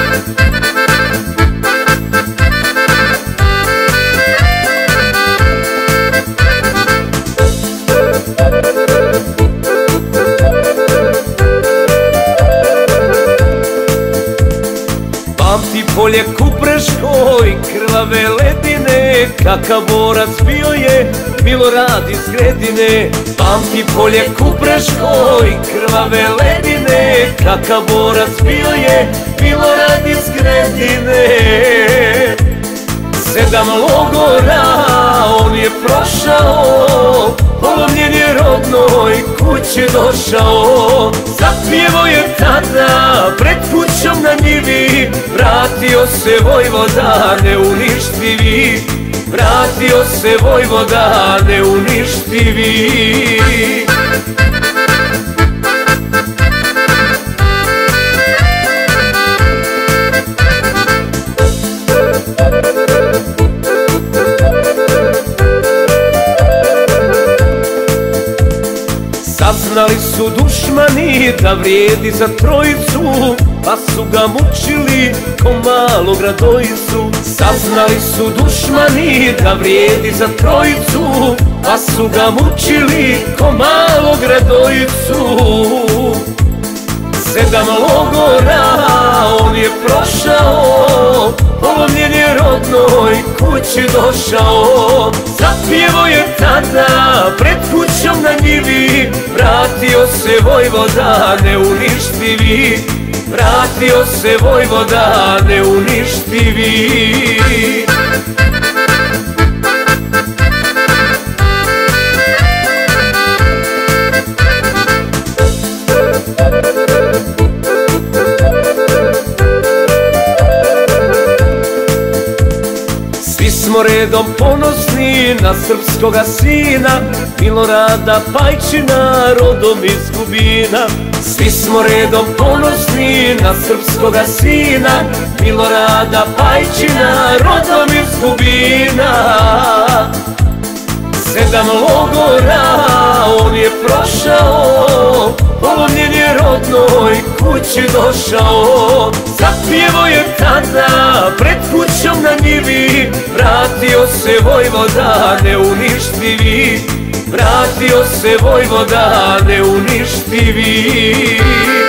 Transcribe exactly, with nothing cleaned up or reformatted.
Pamti polje Kupreško i krvave ledine, kakav borac bio je Milorad iz Gredine. Pamti polje Kupreško i krvave ledine, kakav borac bio je Milorad iz Gredine. Sedam logora on je prošao, polomljen je rodnoj kući došao. Zapjevo je tada pred kućom na njivi, vratio se vojvoda neuništivi, vratio se vojvoda neuništivi. Saznali su dušmani da vrijedi za trojicu, pa su ga mučili ko malog Radojicu. Saznali su dušmani da vrijedi za trojicu, pa su ga mučili ko malog Radojicu. Sedam logora on je prošao, polomljen je rodnoj kući došao. Zapjevo je tada pred kućom na njivi, vratio se vojvoda neuništivi, vratio se vojvoda neuništivi. Svi smo redom ponosni na srpskoga sina, Milorada Pajčina, rodom iz Gubina. Svi smo redom ponosni na srpskoga sina, Milorada Pajčina, rodom iz Gubina. Sedam logora on je prošao, polomljen je rodnoj kući došao. Zapjevo je tada pred kućom na njivi, vratio se vojvoda neuništivi, vratio se vojvoda neuništivi.